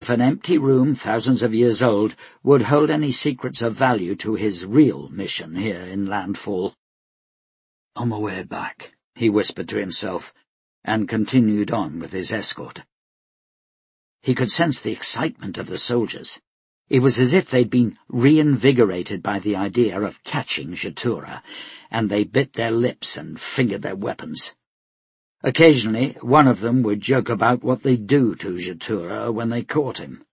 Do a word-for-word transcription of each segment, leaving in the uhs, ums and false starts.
If an empty room thousands of years old would hold any secrets of value to his real mission here in Landfall. "On my way back," he whispered to himself, and continued on with his escort. He could sense the excitement of the soldiers. It was as if they'd been reinvigorated by the idea of catching Jatura, and they bit their lips and fingered their weapons. Occasionally, one of them would joke about what they'd do to Jatura when they caught him.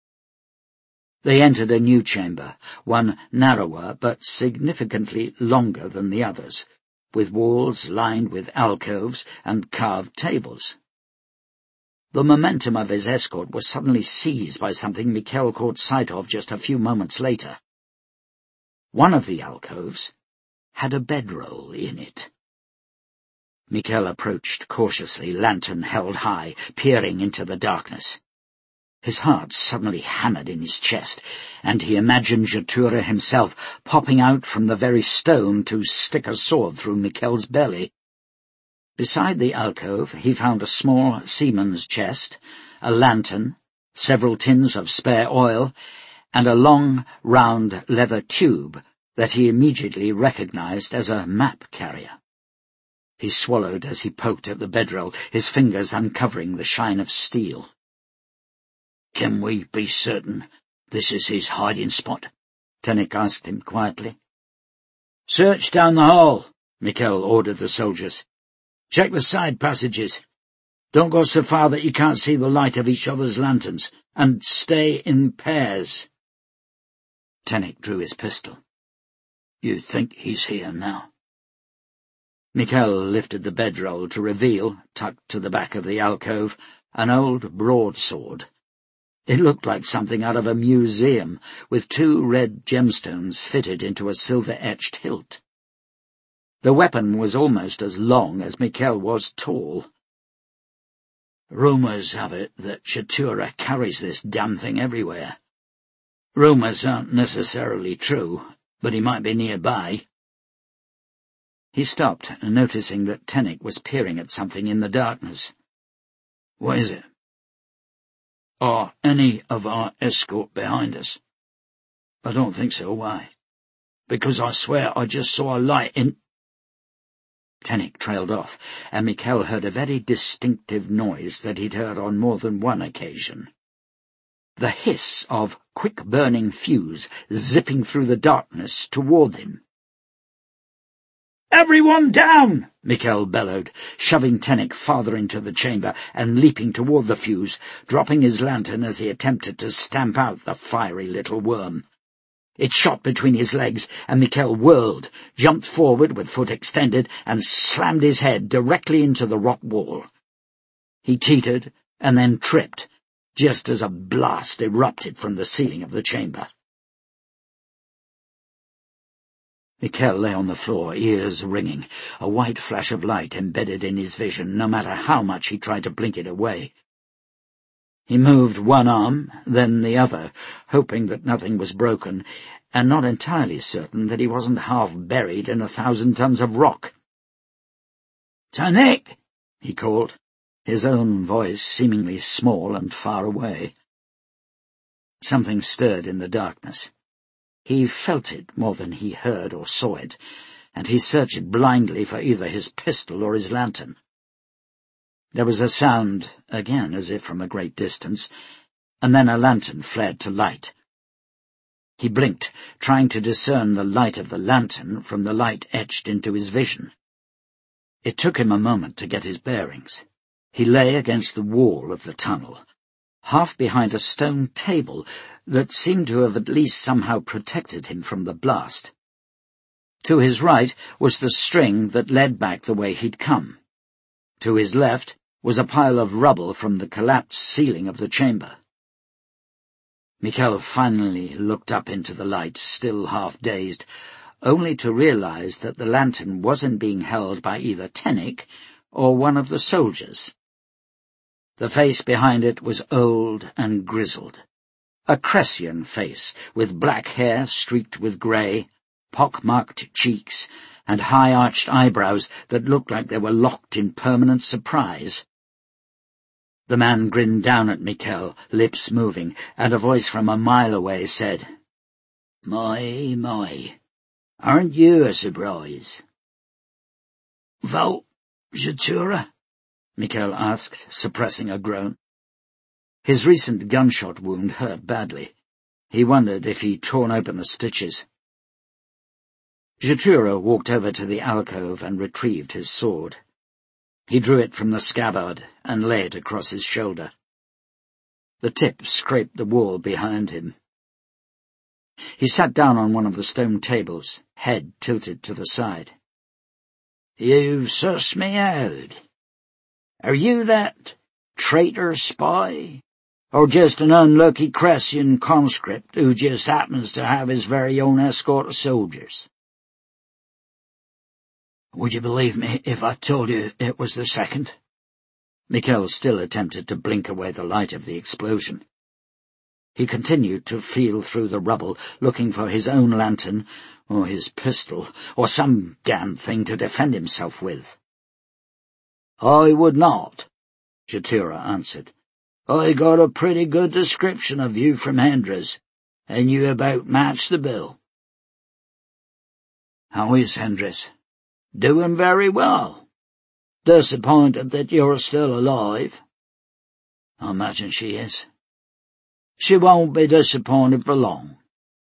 They entered a new chamber, one narrower but significantly longer than the others, with walls lined with alcoves and carved tables. The momentum of his escort was suddenly seized by something Mikhail caught sight of just a few moments later. One of the alcoves had a bedroll in it. Mikhail approached cautiously, lantern held high, peering into the darkness. His heart suddenly hammered in his chest, and he imagined Jatura himself popping out from the very stone to stick a sword through Mikhail's belly. Beside the alcove he found a small seaman's chest, a lantern, several tins of spare oil, and a long, round leather tube that he immediately recognized as a map carrier. He swallowed as he poked at the bedroll, his fingers uncovering the shine of steel. "Can we be certain this is his hiding spot?" Tenik asked him quietly. "Search down the hall," Mikhail ordered the soldiers. "Check the side passages. Don't go so far that you can't see the light of each other's lanterns, and stay in pairs." Tenik drew his pistol. "You think he's here now?" Mikhail lifted the bedroll to reveal, tucked to the back of the alcove, an old broadsword. It looked like something out of a museum, with two red gemstones fitted into a silver-etched hilt. The weapon was almost as long as Mikhail was tall. "Rumours have it that Jatura carries this damn thing everywhere. Rumours aren't necessarily true, but he might be nearby." He stopped, noticing that Tenik was peering at something in the darkness. "What is it?" "Are any of our escort behind us?" "I don't think so. Why?" "Because I swear I just saw a light in—" Tenik trailed off, and Mikhail heard a very distinctive noise that he'd heard on more than one occasion. The hiss of quick-burning fuse zipping through the darkness toward him. "Everyone down!" Mikhail bellowed, shoving Tenik farther into the chamber and leaping toward the fuse, dropping his lantern as he attempted to stamp out the fiery little worm. It shot between his legs, and Mikhail whirled, jumped forward with foot extended, and slammed his head directly into the rock wall. He teetered and then tripped, just as a blast erupted from the ceiling of the chamber. Mikhail lay on the floor, ears ringing, a white flash of light embedded in his vision, no matter how much he tried to blink it away. He moved one arm, then the other, hoping that nothing was broken, and not entirely certain that he wasn't half buried in a thousand tons of rock. "Tenik!" he called, his own voice seemingly small and far away. Something stirred in the darkness. He felt it more than he heard or saw it, and he searched blindly for either his pistol or his lantern. There was a sound, again as if from a great distance, and then a lantern flared to light. He blinked, trying to discern the light of the lantern from the light etched into his vision. It took him a moment to get his bearings. He lay against the wall of the tunnel, half behind a stone table that seemed to have at least somehow protected him from the blast. To his right was the string that led back the way he'd come. To his left was a pile of rubble from the collapsed ceiling of the chamber. Mikhail finally looked up into the light, still half-dazed, only to realize that the lantern wasn't being held by either Tenik or one of the soldiers. The face behind it was old and grizzled, a Cressian face with black hair streaked with grey, pock-marked cheeks, and high-arched eyebrows that looked like they were locked in permanent surprise. The man grinned down at Mikkel, lips moving, and a voice from a mile away said, "My, my, aren't you a surprise?" "Val, Jatura?" Mikkel asked, suppressing a groan. His recent gunshot wound hurt badly. He wondered if he'd torn open the stitches. Jatura walked over to the alcove and retrieved his sword. He drew it from the scabbard and lay it across his shoulder. The tip scraped the wall behind him. He sat down on one of the stone tables, head tilted to the side. "You've sussed me out. Are you that traitor spy, or just an unlucky Cressian conscript who just happens to have his very own escort of soldiers?" "Would you believe me if I told you it was the second?" Mikkel still attempted to blink away the light of the explosion. He continued to feel through the rubble, looking for his own lantern, or his pistol, or some damn thing to defend himself with. "I would not," Jatura answered. "I got a pretty good description of you from Hendras, and you about matched the bill." "How is Hendras?" "Doing very well. Disappointed that you're still alive." "I imagine she is." "She won't be disappointed for long."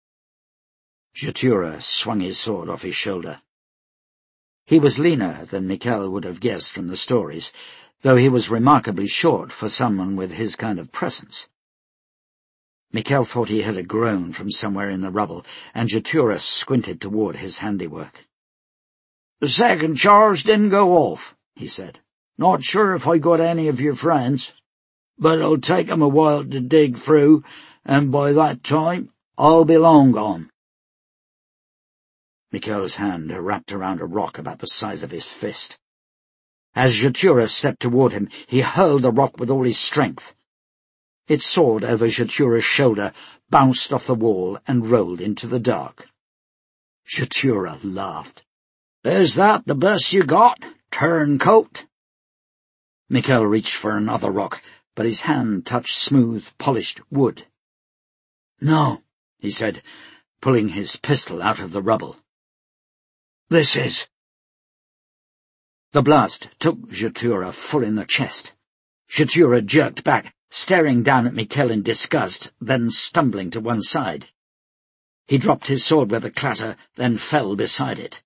Jatura swung his sword off his shoulder. He was leaner than Mikkel would have guessed from the stories, though he was remarkably short for someone with his kind of presence. Mikkel thought he heard a groan from somewhere in the rubble, and Jatura squinted toward his handiwork. "The second charge didn't go off," he said. "Not sure if I got any of your friends, but it'll take 'em a while to dig through, and by that time I'll be long gone." Mikkel's hand wrapped around a rock about the size of his fist. As Jatura stepped toward him, he hurled the rock with all his strength. It soared over Jatura's shoulder, bounced off the wall, and rolled into the dark. Jatura laughed. "Is that the best you got, turncoat?" Mikkel reached for another rock, but his hand touched smooth, polished wood. "No," he said, pulling his pistol out of the rubble. "This is—" The blast took Jatura full in the chest. Jatura jerked back, staring down at Mikkel in disgust, then stumbling to one side. He dropped his sword with a clatter, then fell beside it.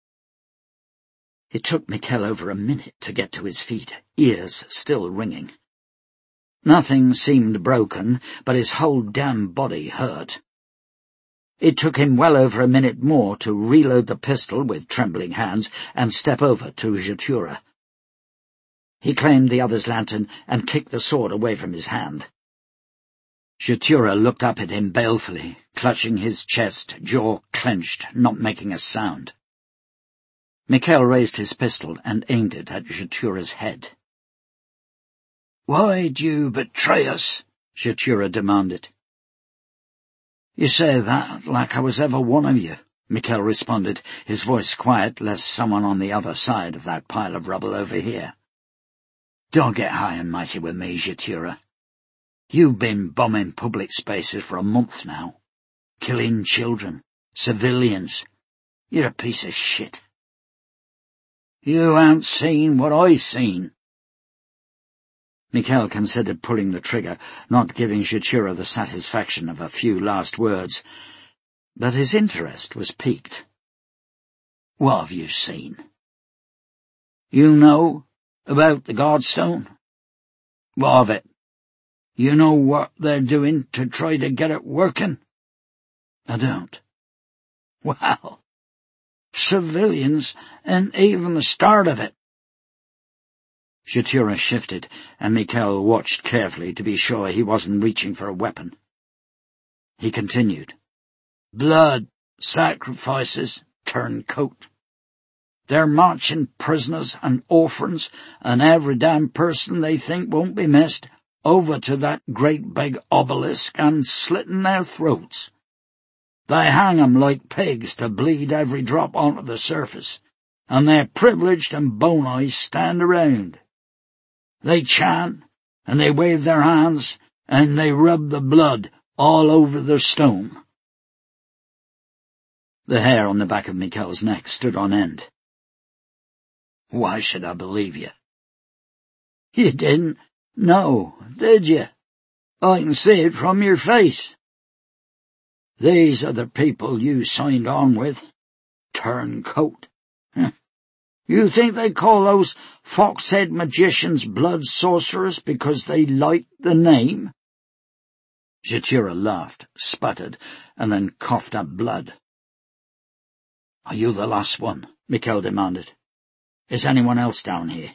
It took Mikkel over a minute to get to his feet, ears still ringing. Nothing seemed broken, but his whole damn body hurt. It took him well over a minute more to reload the pistol with trembling hands and step over to Jatura. He claimed the other's lantern and kicked the sword away from his hand. Jatura looked up at him balefully, clutching his chest, jaw clenched, not making a sound. Mikkel raised his pistol and aimed it at Jatura's head. "Why'd you betray us?" Jatura demanded. "You say that like I was ever one of you," Mikkel responded, his voice quiet lest someone on the other side of that pile of rubble overhear. "Don't get high and mighty with me, Jatura. You've been bombing public spaces for a month now, killing children, civilians. You're a piece of shit." "You ain't seen what I seen." Mikkel considered pulling the trigger, not giving Jatura the satisfaction of a few last words, but his interest was piqued. "What have you seen?" "You know about the Godstone?" "What of it?" "You know what they're doing to try to get it working?" "I don't." "Well, civilians ain't even the start of it." Jatura shifted, and Mikkel watched carefully to be sure he wasn't reaching for a weapon. He continued. "Blood, sacrifices, turncoat. They're marching prisoners and orphans and every damn person they think won't be missed over to that great big obelisk and slitting their throats. They hang 'em like pigs to bleed every drop onto the surface, and their privileged and bone-eyes stand around. They chant and they wave their hands, and they rub the blood all over the stone." The hair on the back of Mikkel's neck stood on end. "Why should I believe you?" "You didn't know, did you? I can see it from your face. These are the people you signed on with. Turncoat. You think they call those fox-head magicians blood sorcerers because they like the name?" Jatura laughed, sputtered, and then coughed up blood. "Are you the last one?" Mikkel demanded. "Is anyone else down here?"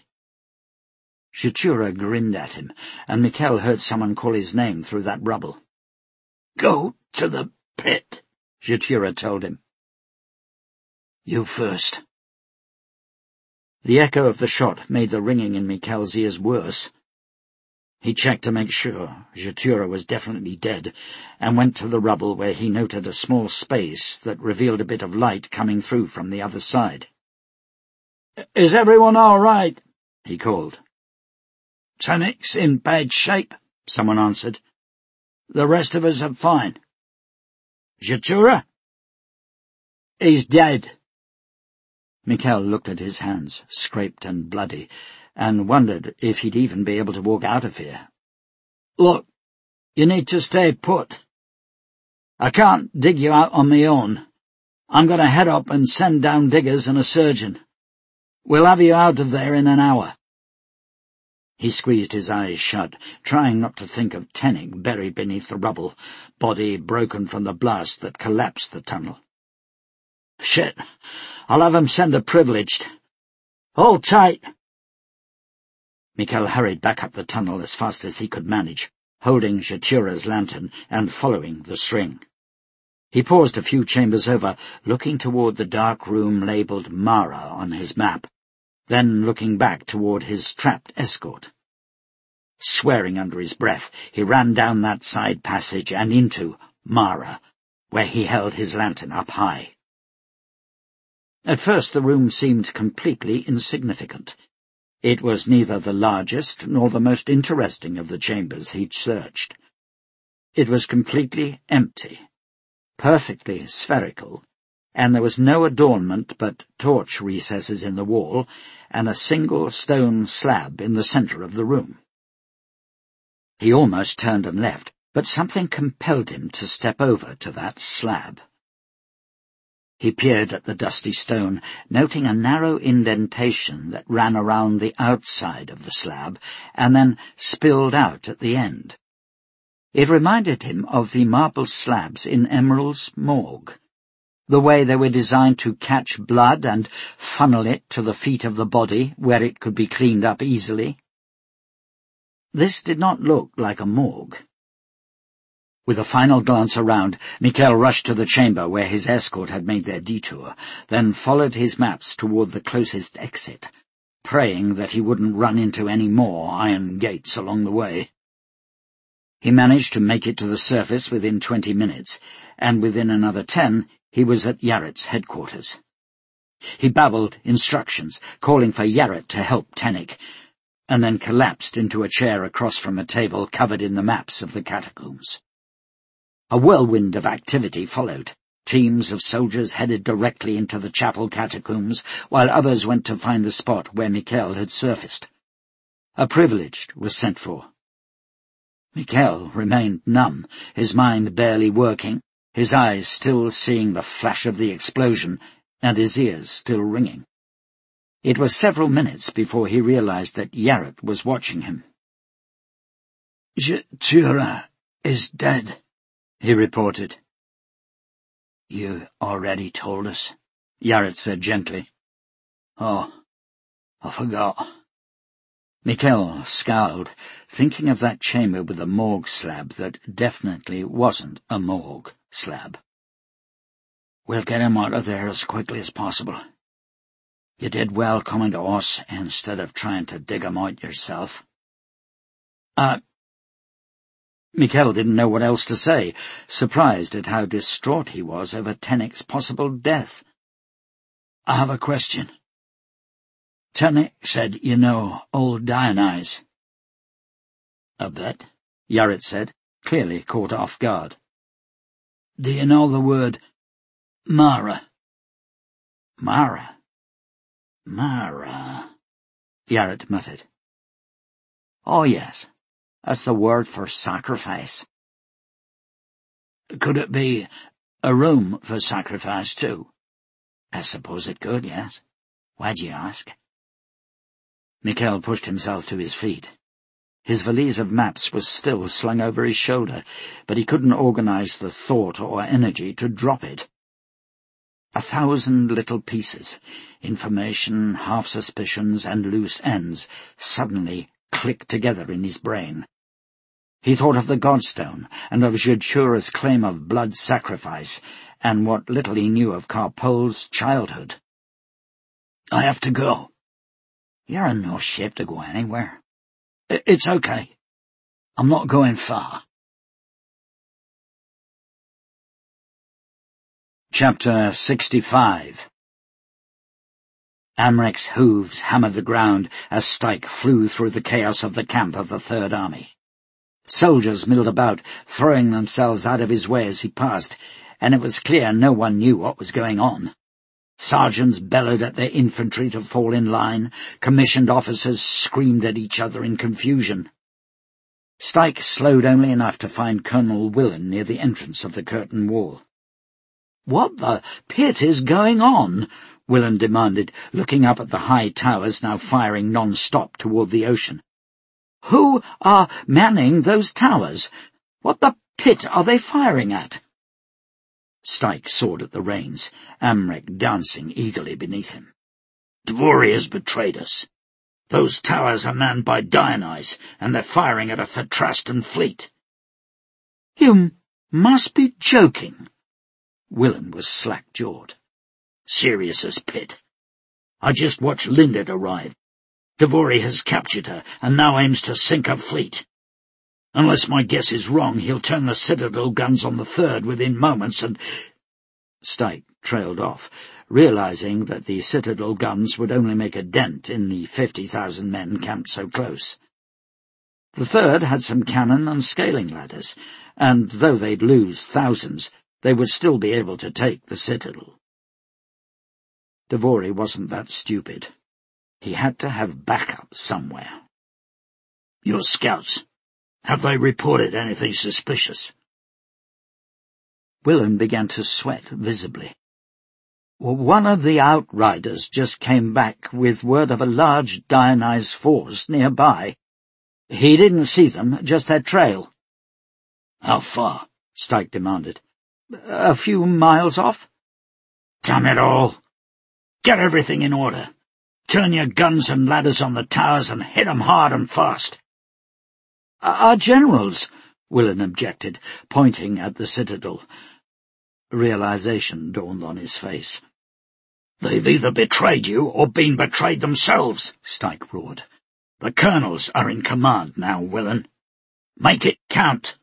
Jatura grinned at him, and Mikkel heard someone call his name through that rubble. "Go to the pit," Jatura told him. "You first." The echo of the shot made the ringing in Mikkel's ears worse. He checked to make sure Jatura was definitely dead, and went to the rubble where he noted a small space that revealed a bit of light coming through from the other side. "Is everyone all right?" he called. "Tennick's in bad shape," someone answered. "The rest of us are fine." "Jatura?" "He's dead." Mikkel looked at his hands, scraped and bloody, and wondered if he'd even be able to walk out of here. "Look, you need to stay put. I can't dig you out on my own. I'm going to head up and send down diggers and a surgeon. We'll have you out of there in an hour." He squeezed his eyes shut, trying not to think of Tennick buried beneath the rubble, body broken from the blast that collapsed the tunnel. "Shit, I'll have him send a privileged. Hold tight." Mikkel hurried back up the tunnel as fast as he could manage, holding Jatura's lantern and following the string. He paused a few chambers over, looking toward the dark room labelled Mara on his map, then looking back toward his trapped escort. Swearing under his breath, he ran down that side passage and into Mara, where he held his lantern up high. At first the room seemed completely insignificant. It was neither the largest nor the most interesting of the chambers he'd searched. It was completely empty, perfectly spherical, and there was no adornment but torch recesses in the wall and a single stone slab in the centre of the room. He almost turned and left, but something compelled him to step over to that slab. He peered at the dusty stone, noting a narrow indentation that ran around the outside of the slab and then spilled out at the end. It reminded him of the marble slabs in Emerald's morgue, the way they were designed to catch blood and funnel it to the feet of the body where it could be cleaned up easily. This did not look like a morgue. With a final glance around, Mikkel rushed to the chamber where his escort had made their detour, then followed his maps toward the closest exit, praying that he wouldn't run into any more iron gates along the way. He managed to make it to the surface within twenty minutes, and within another ten he was at Yarrett's headquarters. He babbled instructions, calling for Yarrett to help Tennick, and then collapsed into a chair across from a table covered in the maps of the catacombs. A whirlwind of activity followed. Teams of soldiers headed directly into the chapel catacombs, while others went to find the spot where Mikkel had surfaced. A privileged was sent for. Mikkel remained numb, his mind barely working, his eyes still seeing the flash of the explosion, and his ears still ringing. It was several minutes before he realized that Yarrett was watching him. "Jatura is dead," he reported. "You already told us," Yarrett said gently. "Oh, I forgot." Mikkel scowled, thinking of that chamber with the morgue slab that definitely wasn't a morgue slab. "We'll get him out of there as quickly as possible. You did well coming to us instead of trying to dig him out yourself." Uh... Mikkel didn't know what else to say, surprised at how distraught he was over Tennick's possible death. "I have a question. Tennick said you know old Dionyse." "A bit," Yaret said, clearly caught off guard. "Do you know the word Mara?" "Mara? Mara," Yaret muttered. "Oh, yes. That's the word for sacrifice." "Could it be a room for sacrifice, too?" "I suppose it could, yes. Why'd you ask?" Mikhail pushed himself to his feet. His valise of maps was still slung over his shoulder, but he couldn't organize the thought or energy to drop it. A thousand little pieces, information, half-suspicions, and loose ends, suddenly clicked together in his brain. He thought of the Godstone, and of Judchura's claim of blood sacrifice, and what little he knew of Karpol's childhood. "I have to go." "You're in no shape to go anywhere." "It's okay. I'm not going far." Chapter sixty-five. Amrek's hooves hammered the ground as Stike flew through the chaos of the camp of the Third Army. Soldiers milled about, throwing themselves out of his way as he passed, and it was clear no one knew what was going on. Sergeants bellowed at their infantry to fall in line. Commissioned officers screamed at each other in confusion. Stike slowed only enough to find Colonel Willen near the entrance of the curtain wall. "What the pit is going on?" Willen demanded, looking up at the high towers now firing non-stop toward the ocean. "Who are manning those towers? What the pit are they firing at?" Stike sawed at the reins, Amrek dancing eagerly beneath him. "Dvory has betrayed us. Those towers are manned by Dionyse, and they're firing at a Fetrastan fleet." "You must be joking." Willen was slack-jawed. "Serious as pit. I just watched Lindet arrive. Dvory has captured her, and now aims to sink her fleet. Unless my guess is wrong, he'll turn the Citadel guns on the Third within moments and—" Stike trailed off, realizing that the Citadel guns would only make a dent in the fifty thousand men camped so close. The Third had some cannon and scaling ladders, and though they'd lose thousands, they would still be able to take the Citadel. Dvory wasn't that stupid. He had to have backup somewhere. "Your scouts, have they reported anything suspicious?" Willen began to sweat visibly. "One of the outriders just came back with word of a large Dionyse force nearby. He didn't see them, just their trail." "How far?" Stike demanded. "A few miles off." "Damn it all! Get everything in order. Turn your guns and ladders on the towers and hit 'em hard and fast." "Our generals," Willen objected, pointing at the Citadel. Realization dawned on his face. "They've either betrayed you or been betrayed themselves," Stike roared. "The colonels are in command now, Willen. Make it count."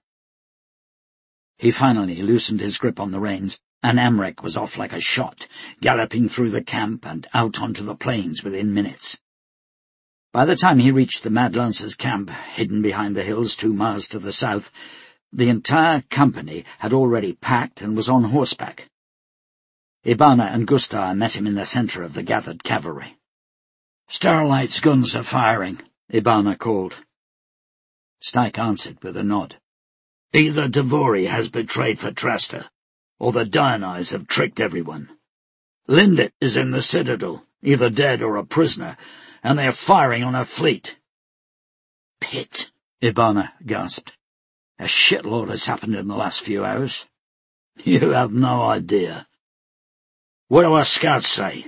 He finally loosened his grip on the reins, and Amrek was off like a shot, galloping through the camp and out onto the plains within minutes. By the time he reached the Mad Lancers' camp, hidden behind the hills two miles to the south, the entire company had already packed and was on horseback. Ibana and Gustar met him in the center of the gathered cavalry. "Starlight's guns are firing," Ibana called. Stike answered with a nod. "Either Dvory has betrayed Fetrasta, or the Dionyse have tricked everyone. Lindet is in the Citadel, either dead or a prisoner, and they are firing on her fleet." "Pit," Ibana gasped. "A shitload has happened in the last few hours." "You have no idea. What do our scouts say?"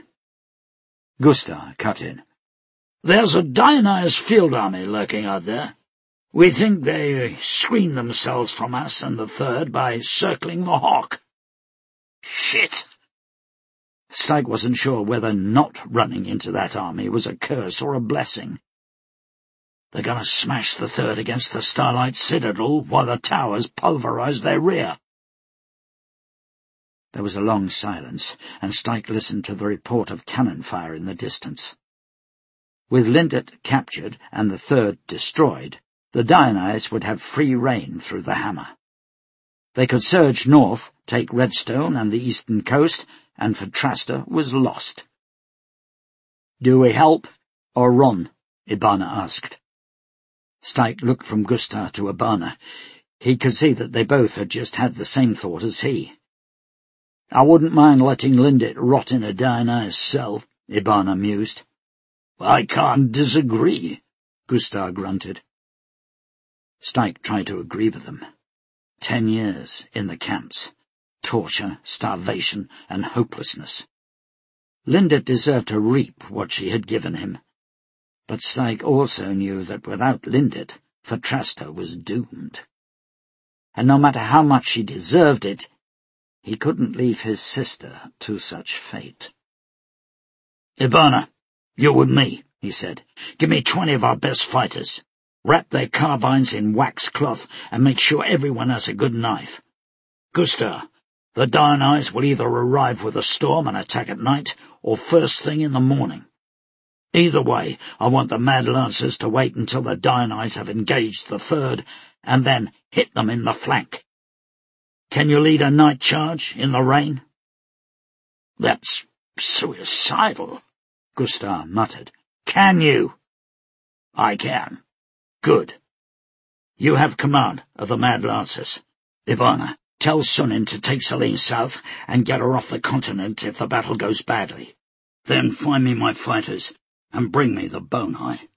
Gustar cut in. "There's a Dionyse field army lurking out there. We think they screen themselves from us and the Third by circling the Hawk." "Shit!" Stike wasn't sure whether not running into that army was a curse or a blessing. "They're going to smash the Third against the Starlight Citadel while the towers pulverize their rear." There was a long silence, and Stike listened to the report of cannon fire in the distance. With Lindet captured and the Third destroyed, the Dionyse would have free rein through the Hammer. They could surge north, take Redstone and the eastern coast, and Fatrasta was lost. "Do we help, or run?" Ibana asked. Stike looked from Gustar to Ibana. He could see that they both had just had the same thought as he. "I wouldn't mind letting Lindit rot in a Dionyse cell," Ibana mused. "I can't disagree," Gustar grunted. Stike tried to agree with them. Ten years in the camps. Torture, starvation, and hopelessness. Lindit deserved to reap what she had given him. But Stike also knew that without Lindit, Fatrasta was doomed. And no matter how much she deserved it, he couldn't leave his sister to such fate. "Ibana, you're with me," he said. "Give me twenty of our best fighters. Wrap their carbines in wax cloth and make sure everyone has a good knife. Gustar, the Dionyse will either arrive with a storm and attack at night, or first thing in the morning. Either way, I want the Mad Lancers to wait until the Dionyse have engaged the third, and then hit them in the flank. Can you lead a night charge in the rain?" "That's suicidal," Gustar muttered. "Can you?" "I can." "Good. You have command of the Mad Lancers. Ibana, tell Sunin to take Selene south and get her off the continent if the battle goes badly. Then find me my fighters and bring me the Bone Eye."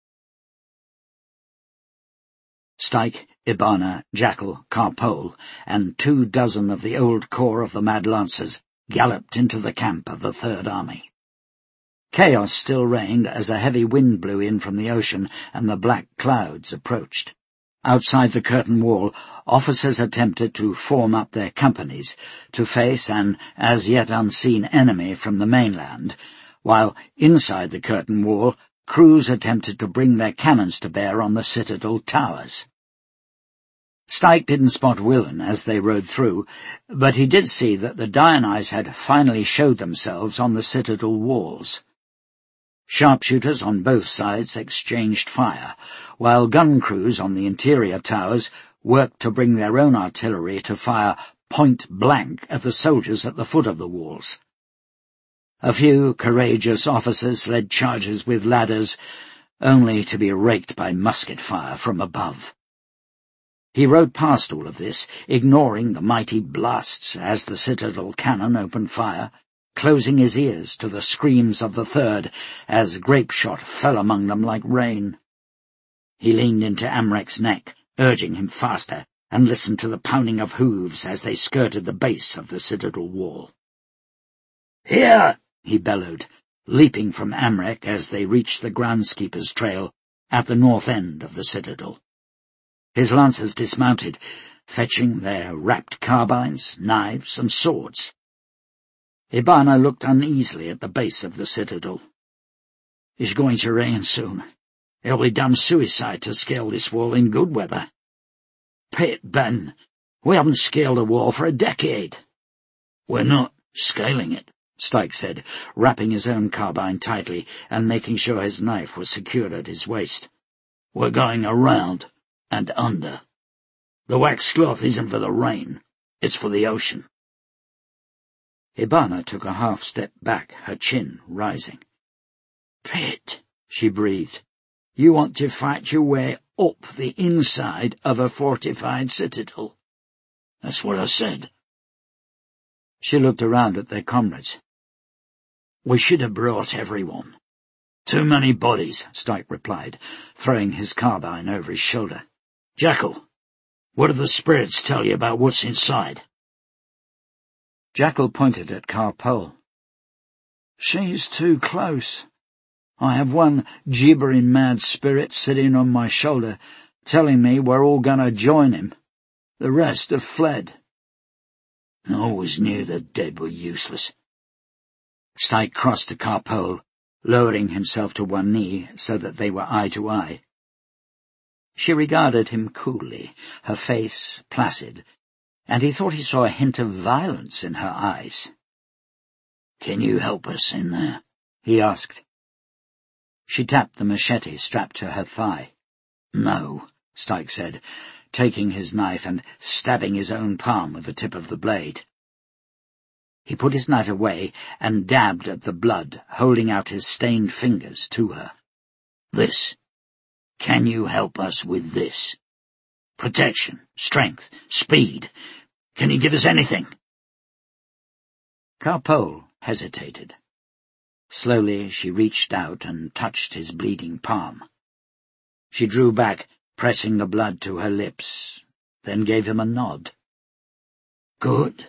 Stike, Ibana, Jackal, Carpole, and two dozen of the old corps of the Mad Lancers galloped into the camp of the Third Army. Chaos still reigned as a heavy wind blew in from the ocean and the black clouds approached. Outside the curtain wall, officers attempted to form up their companies to face an as yet unseen enemy from the mainland, while inside the curtain wall, crews attempted to bring their cannons to bear on the citadel towers. Stike didn't spot Willen as they rode through, but he did see that the Dionyse had finally showed themselves on the citadel walls. Sharpshooters on both sides exchanged fire, while gun crews on the interior towers worked to bring their own artillery to fire point-blank at the soldiers at the foot of the walls. A few courageous officers led charges with ladders, only to be raked by musket fire from above. He rode past all of this, ignoring the mighty blasts as the citadel cannon opened fire, closing his ears to the screams of the third as grape-shot fell among them like rain. He leaned into Amrek's neck, urging him faster, and listened to the pounding of hooves as they skirted the base of the citadel wall. "Here!" he bellowed, leaping from Amrek as they reached the groundskeeper's trail at the north end of the citadel. His lancers dismounted, fetching their wrapped carbines, knives, and swords. Ibana looked uneasily at the base of the citadel. "It's going to rain soon. It'll be damn suicide to scale this wall in good weather. Pit, Ben, we haven't scaled a wall for a decade." "We're not scaling it," Stike said, wrapping his own carbine tightly and making sure his knife was secured at his waist. "We're going around and under. The wax cloth isn't for the rain, it's for the ocean." Ibana took a half step back, her chin rising. "Pit," she breathed, "you want to fight your way up the inside of a fortified citadel?" "That's what I said." She looked around at their comrades. "We should have brought everyone." "Too many bodies," Stike replied, throwing his carbine over his shoulder. "Jackal, what do the spirits tell you about what's inside?" Jackal pointed at Carpole. "She's too close. I have one gibbering mad spirit sitting on my shoulder, telling me we're all going to join him. The rest have fled." "I always knew the dead were useless." Stike crossed to Carpole, lowering himself to one knee so that they were eye to eye. She regarded him coolly, her face placid, and he thought he saw a hint of violence in her eyes. "Can you help us in there?" he asked. She tapped the machete strapped to her thigh. "No," Stike said, taking his knife and stabbing his own palm with the tip of the blade. He put his knife away and dabbed at the blood, holding out his stained fingers to her. "This. Can you help us with this? Protection, strength, speed. Can you give us anything?" Karpol hesitated. Slowly she reached out and touched his bleeding palm. She drew back, pressing the blood to her lips, then gave him a nod. "Good."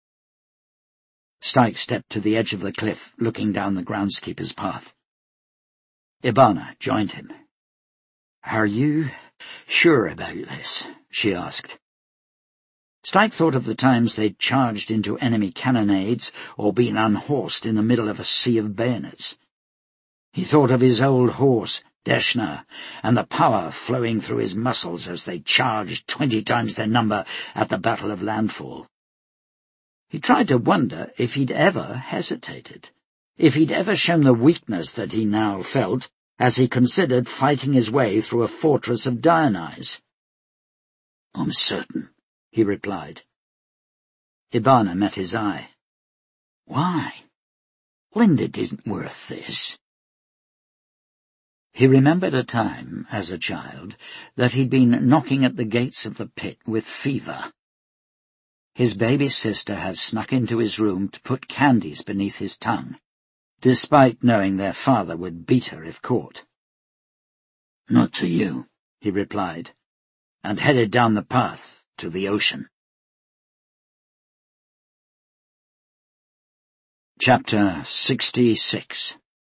Stike stepped to the edge of the cliff, looking down the groundskeeper's path. Ibana joined him. "Are you sure about this?" she asked. Stike thought of the times they'd charged into enemy cannonades or been unhorsed in the middle of a sea of bayonets. He thought of his old horse, Deshna, and the power flowing through his muscles as they charged twenty times their number at the Battle of Landfall. He tried to wonder if he'd ever hesitated, if he'd ever shown the weakness that he now felt as he considered fighting his way through a fortress of Dionysus. "I'm certain," he replied. Ibana met his eye. "Why? Linded isn't worth this." He remembered a time, as a child, that he'd been knocking at the gates of the pit with fever. His baby sister had snuck into his room to put candies beneath his tongue, despite knowing their father would beat her if caught. "Not to you," he replied, and headed down the path to the ocean. Chapter sixty-six.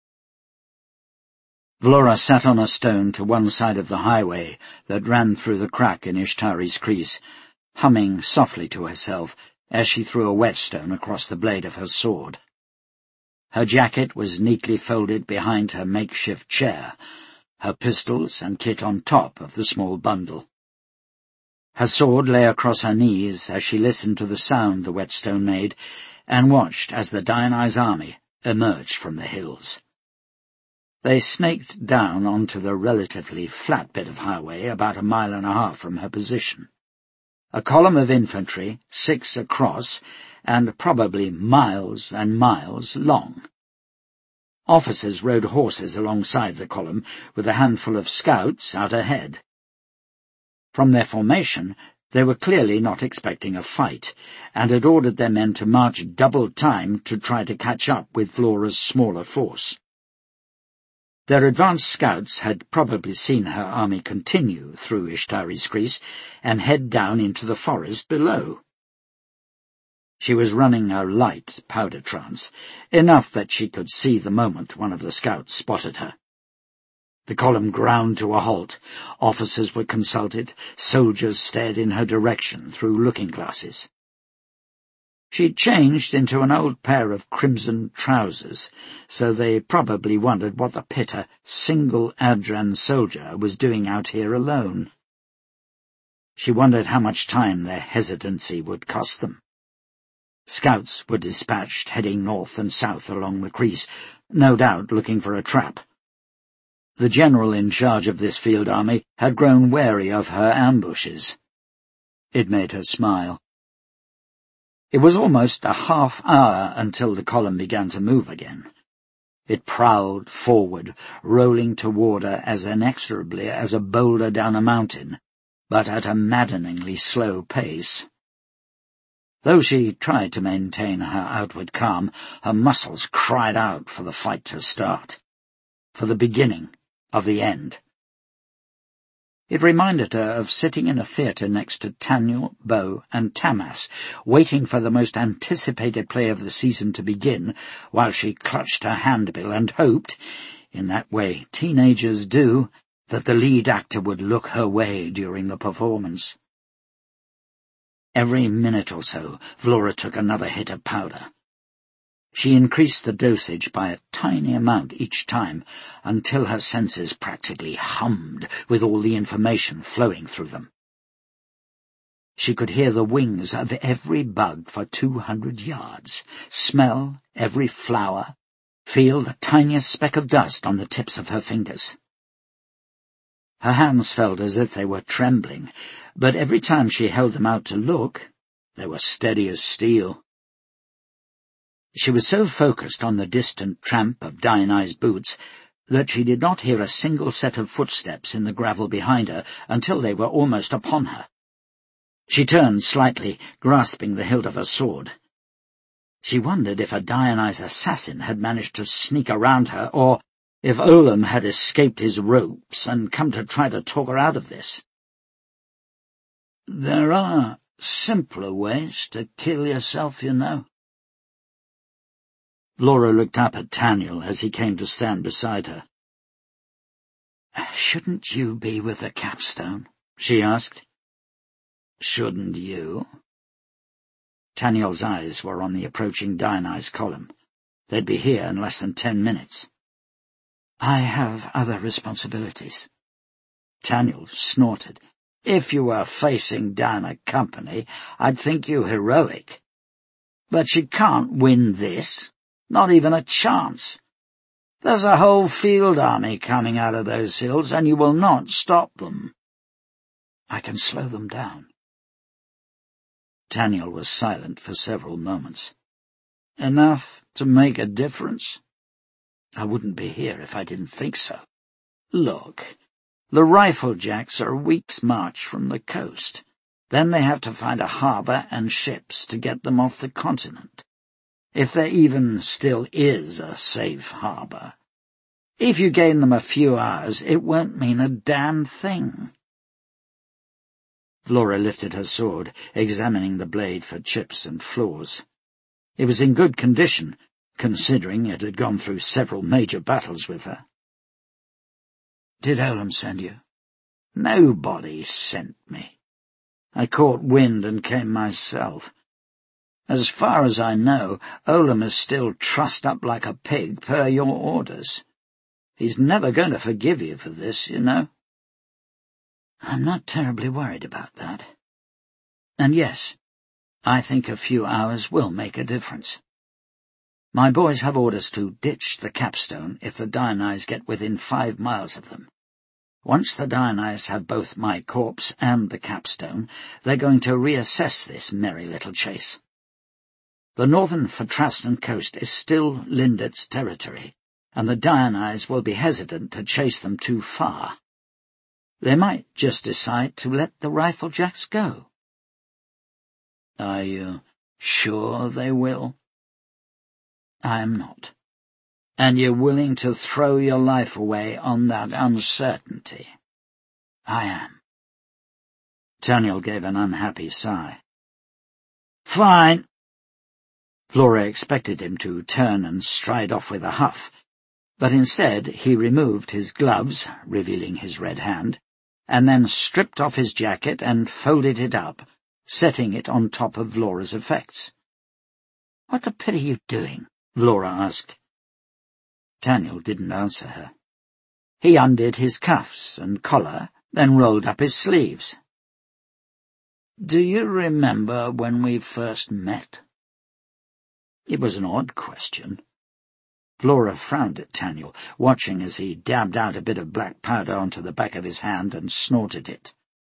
Vlora sat on a stone to one side of the highway that ran through the crack in Ishtari's crease, humming softly to herself as she threw a whetstone across the blade of her sword. Her jacket was neatly folded behind her makeshift chair, her pistols and kit on top of the small bundle. Her sword lay across her knees as she listened to the sound the whetstone made and watched as the Dionysus army emerged from the hills. They snaked down onto the relatively flat bit of highway about a mile and a half from her position. A column of infantry, six across, and probably miles and miles long. Officers rode horses alongside the column, with a handful of scouts out ahead. From their formation, they were clearly not expecting a fight, and had ordered their men to march double time to try to catch up with Vlora's smaller force. Their advanced scouts had probably seen her army continue through Ishtari's crease and head down into the forest below. She was running a light powder trance, enough that she could see the moment one of the scouts spotted her. The column ground to a halt. Officers were consulted. Soldiers stared in her direction through looking-glasses. She'd changed into an old pair of crimson trousers, so they probably wondered what the pitter, single Adran soldier was doing out here alone. She wondered how much time their hesitancy would cost them. Scouts were dispatched heading north and south along the crease, no doubt looking for a trap. The general in charge of this field army had grown wary of her ambushes. It made her smile. It was almost a half hour until the column began to move again. It prowled forward, rolling toward her as inexorably as a boulder down a mountain, but at a maddeningly slow pace. Though she tried to maintain her outward calm, her muscles cried out for the fight to start, for the beginning of the end. It reminded her of sitting in a theatre next to Taniel, Bo, and Tamas, waiting for the most anticipated play of the season to begin, while she clutched her handbill and hoped, in that way teenagers do, that the lead actor would look her way during the performance. Every minute or so, Vlora took another hit of powder. She increased the dosage by a tiny amount each time, until her senses practically hummed with all the information flowing through them. She could hear the wings of every bug for two hundred yards, smell every flower, feel the tiniest speck of dust on the tips of her fingers. Her hands felt as if they were trembling, but every time she held them out to look, they were steady as steel. She was so focused on the distant tramp of Diony's boots that she did not hear a single set of footsteps in the gravel behind her until they were almost upon her. She turned slightly, grasping the hilt of her sword. She wondered if a Diony's assassin had managed to sneak around her, or if Olam had escaped his ropes and come to try to talk her out of this. "There are simpler ways to kill yourself, you know." Flora looked up at Taniel as he came to stand beside her. "Shouldn't you be with the capstone?" she asked. "Shouldn't you?" Taniel's eyes were on the approaching Diony's column. They'd be here in less than ten minutes. "I have other responsibilities." Taniel snorted. "If you were facing down a company, I'd think you heroic. But you can't win this, not even a chance. There's a whole field army coming out of those hills, and you will not stop them." "I can slow them down." Taniel was silent for several moments. "Enough to make a difference?" "I wouldn't be here if I didn't think so." "Look, the Riflejacks are a week's march from the coast. Then they have to find a harbour and ships to get them off the continent. If there even still is a safe harbour. If you gain them a few hours, it won't mean a damn thing." Flora lifted her sword, examining the blade for chips and flaws. It was in good condition, considering it had gone through several major battles with her. "Did Olam send you?" "Nobody sent me. I caught wind and came myself. As far as I know, Olam is still trussed up like a pig per your orders. He's never going to forgive you for this, you know." "I'm not terribly worried about that. And yes, I think a few hours will make a difference. My boys have orders to ditch the capstone if the Diony's get within five miles of them. Once the Diony's have both my corpse and the capstone, they're going to reassess this merry little chase. The northern Fatrastan coast is still Lindet's territory, and the Diony's will be hesitant to chase them too far. They might just decide to let the Riflejacks go." "Are you sure they will?" "I am not." "And you're willing to throw your life away on that uncertainty?" "I am." Taniel gave an unhappy sigh. "Fine." Flora expected him to turn and stride off with a huff, but instead he removed his gloves, revealing his red hand, and then stripped off his jacket and folded it up, setting it on top of Flora's effects. "What the pit are you doing?" Flora asked. Taniel didn't answer her. He undid his cuffs and collar, then rolled up his sleeves. "Do you remember when we first met?" It was an odd question. Flora frowned at Taniel, watching as he dabbed out a bit of black powder onto the back of his hand and snorted it.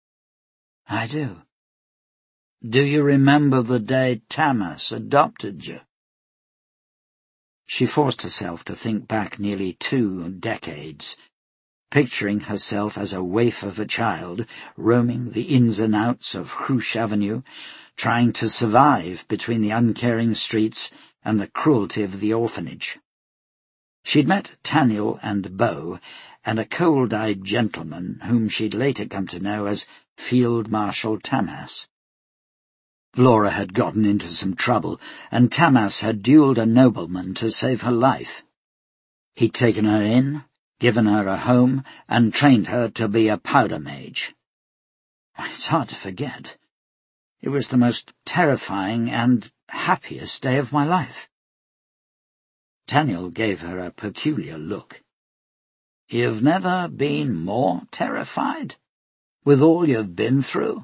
"I do." "Do you remember the day Tamas adopted you?" She forced herself to think back nearly two decades, picturing herself as a waif of a child, roaming the ins and outs of Hrush Avenue, trying to survive between the uncaring streets and the cruelty of the orphanage. She'd met Taniel and Bo, and a cold-eyed gentleman whom she'd later come to know as Field Marshal Tamas. Flora had gotten into some trouble, and Tamas had duelled a nobleman to save her life. He'd taken her in, given her a home, and trained her to be a powder mage. It's hard to forget. It was the most terrifying and happiest day of my life. Taniel gave her a peculiar look. "You've never been more terrified? With all you've been through?"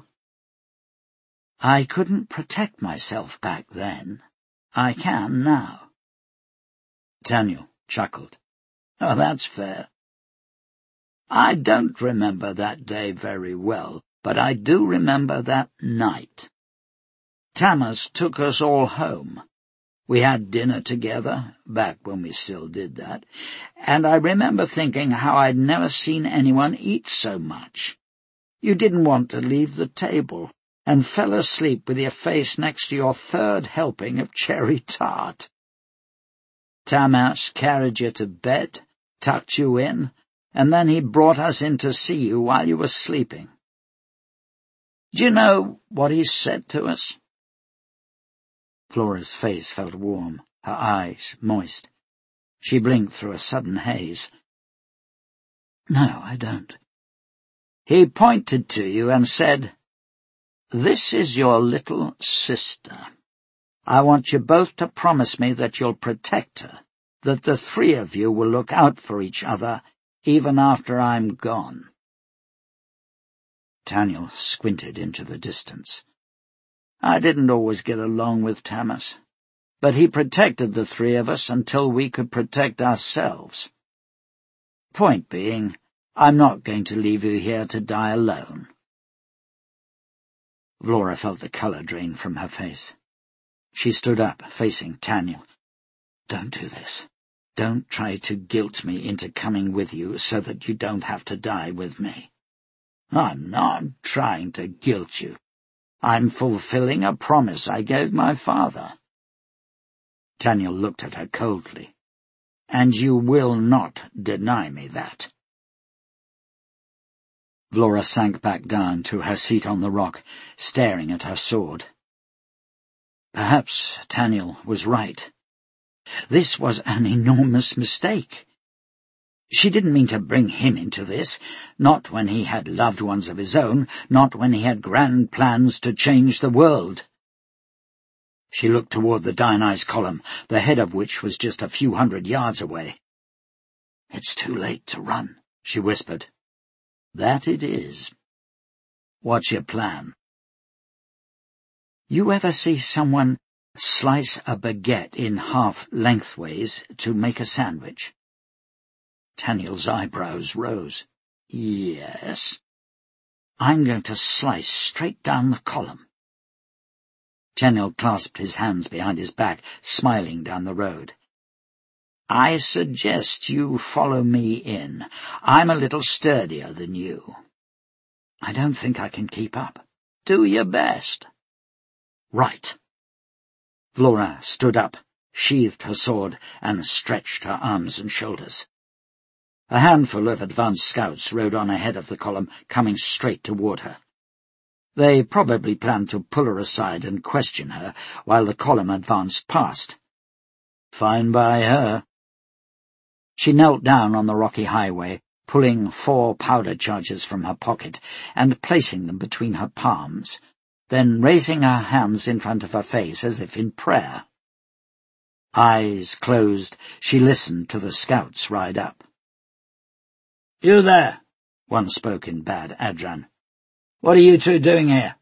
"I couldn't protect myself back then. I can now." Taniel chuckled. "Oh, that's fair." I don't remember that day very well, but I do remember that night. Tamas took us all home. We had dinner together, back when we still did that, and I remember thinking how I'd never seen anyone eat so much. You didn't want to leave the table, and fell asleep with your face next to your third helping of cherry tart. Tamas carried you to bed, tucked you in, and then he brought us in to see you while you were sleeping. Do you know what he said to us?" Flora's face felt warm, her eyes moist. She blinked through a sudden haze. "No, I don't." "He pointed to you and said, 'This is your little sister. I want you both to promise me that you'll protect her, that the three of you will look out for each other even after I'm gone.'" Taniel squinted into the distance. "I didn't always get along with Tamas, but he protected the three of us until we could protect ourselves. Point being, I'm not going to leave you here to die alone." Flora felt the colour drain from her face. She stood up, facing Taniel. "Don't do this. Don't try to guilt me into coming with you so that you don't have to die with me." "I'm not trying to guilt you. I'm fulfilling a promise I gave my father." Taniel looked at her coldly. "And you will not deny me that." Flora sank back down to her seat on the rock, staring at her sword. Perhaps Taniel was right. This was an enormous mistake. She didn't mean to bring him into this, not when he had loved ones of his own, not when he had grand plans to change the world. She looked toward the Dionyse column, the head of which was just a few hundred yards away. "It's too late to run," she whispered. "That it is. What's your plan?" "You ever see someone slice a baguette in half lengthways to make a sandwich?" Taniel's eyebrows rose. "Yes." "I'm going to slice straight down the column." Taniel clasped his hands behind his back, smiling down the road. "I suggest you follow me in. I'm a little sturdier than you." "I don't think I can keep up." "Do your best." "Right." Flora stood up, sheathed her sword, and stretched her arms and shoulders. A handful of advanced scouts rode on ahead of the column, coming straight toward her. They probably planned to pull her aside and question her while the column advanced past. Fine by her. She knelt down on the rocky highway, pulling four powder charges from her pocket and placing them between her palms, then raising her hands in front of her face as if in prayer. Eyes closed, she listened to the scouts ride up. "You there," one spoke in bad Adran. "What are you two doing here?"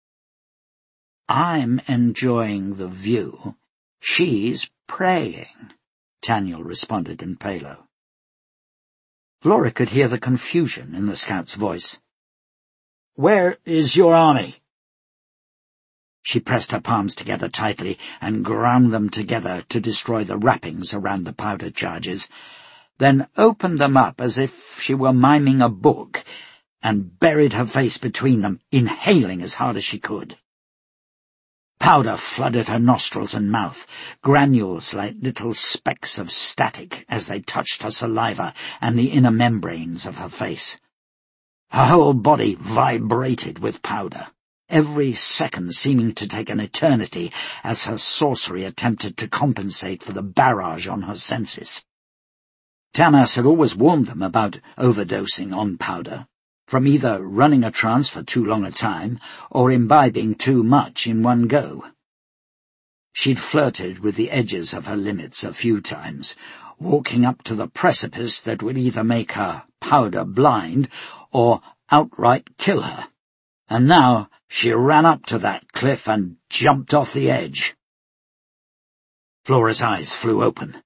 "I'm enjoying the view. She's praying," Taniel responded in Palo. Flora could hear the confusion in the scout's voice. "Where is your army?" She pressed her palms together tightly and ground them together to destroy the wrappings around the powder charges, then opened them up as if she were miming a book, and buried her face between them, inhaling as hard as she could. Powder flooded her nostrils and mouth, granules like little specks of static as they touched her saliva and the inner membranes of her face. Her whole body vibrated with powder, every second seeming to take an eternity as her sorcery attempted to compensate for the barrage on her senses. Tamas had always warned them about overdosing on powder, from either running a trance for too long a time or imbibing too much in one go. She'd flirted with the edges of her limits a few times, walking up to the precipice that would either make her powder blind or outright kill her, and now she ran up to that cliff and jumped off the edge. Flora's eyes flew open.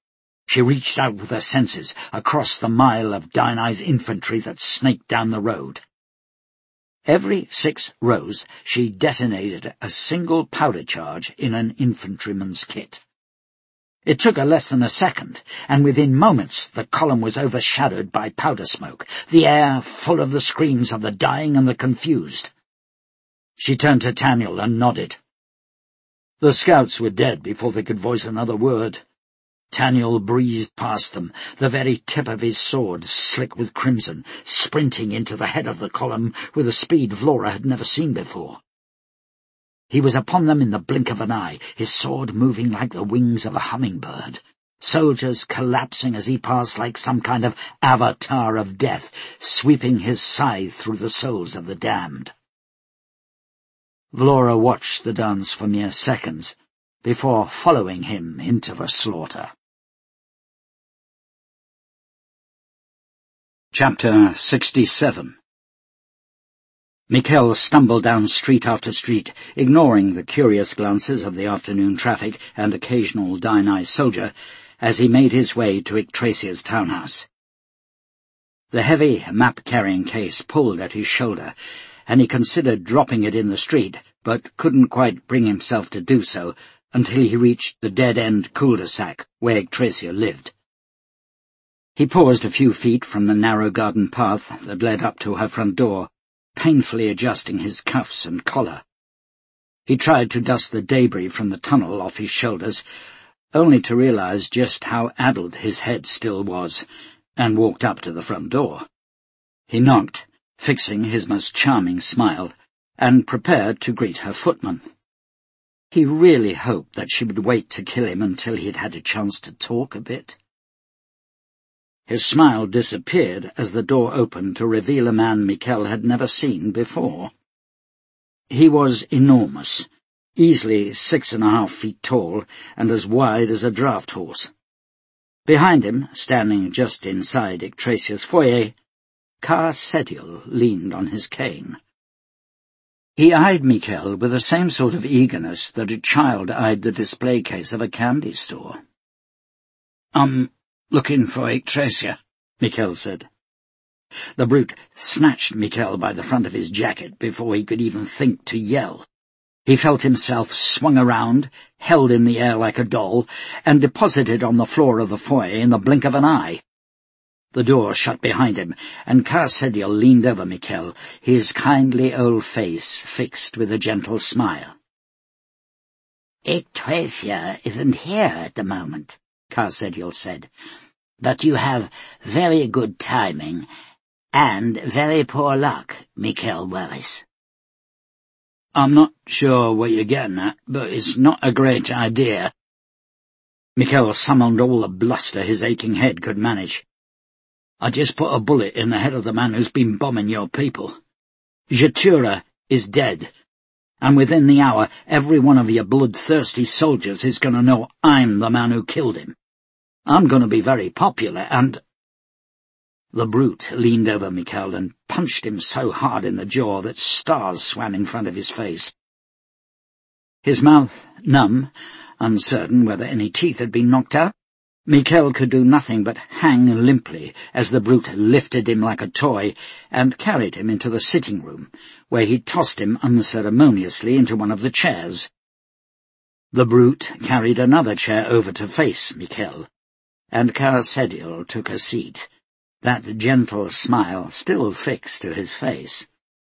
She reached out with her senses across the mile of Dynai's infantry that snaked down the road. Every six rows she detonated a single powder charge in an infantryman's kit. It took her less than a second, and within moments the column was overshadowed by powder smoke, the air full of the screams of the dying and the confused. She turned to Taniel and nodded. The scouts were dead before they could voice another word. Taniel breezed past them, the very tip of his sword slick with crimson, sprinting into the head of the column with a speed Vlora had never seen before. He was upon them in the blink of an eye, his sword moving like the wings of a hummingbird, soldiers collapsing as he passed like some kind of avatar of death, sweeping his scythe through the souls of the damned. Vlora watched the dance for mere seconds, before following him into the slaughter. Chapter sixty-seven. Mikkel stumbled down street after street, ignoring the curious glances of the afternoon traffic and occasional Dynai soldier, as he made his way to Yggdrasil's townhouse. The heavy map-carrying case pulled at his shoulder, and he considered dropping it in the street, but couldn't quite bring himself to do so until he reached the dead-end cul-de-sac where Yggdrasil lived. He paused a few feet from the narrow garden path that led up to her front door, painfully adjusting his cuffs and collar. He tried to dust the debris from the tunnel off his shoulders, only to realize just how addled his head still was, and walked up to the front door. He knocked, fixing his most charming smile, and prepared to greet her footman. He really hoped that she would wait to kill him until he had had a chance to talk a bit. His smile disappeared as the door opened to reveal a man Mikkel had never seen before. He was enormous, easily six and a half feet tall and as wide as a draught horse. Behind him, standing just inside Yggdrasil's foyer, Kar Sedial leaned on his cane. He eyed Mikkel with the same sort of eagerness that a child eyed the display case of a candy store. "I'm looking for Yggdrasil," Mikkel said. The brute snatched Mikkel by the front of his jacket before he could even think to yell. He felt himself swung around, held in the air like a doll, and deposited on the floor of the foyer in the blink of an eye. The door shut behind him, and Kar Sedial leaned over Mikkel, his kindly old face fixed with a gentle smile. "Yggdrasil isn't here at the moment," Kar Sedial said, "but you have very good timing and very poor luck, Mikkel Werris." "I'm not sure what you're getting at, but it's not a great idea." Mikkel summoned all the bluster his aching head could manage. "I just put a bullet in the head of the man who's been bombing your people. Jatura is dead, and within the hour every one of your bloodthirsty soldiers is going to know I'm the man who killed him. I'm going to be very popular, and—" The brute leaned over Mikkel and punched him so hard in the jaw that stars swam in front of his face. His mouth numb, uncertain whether any teeth had been knocked out, Mikkel could do nothing but hang limply as the brute lifted him like a toy and carried him into the sitting room, where he tossed him unceremoniously into one of the chairs. The brute carried another chair over to face Mikkel, and Kar Sedial took a seat, that gentle smile still fixed to his face.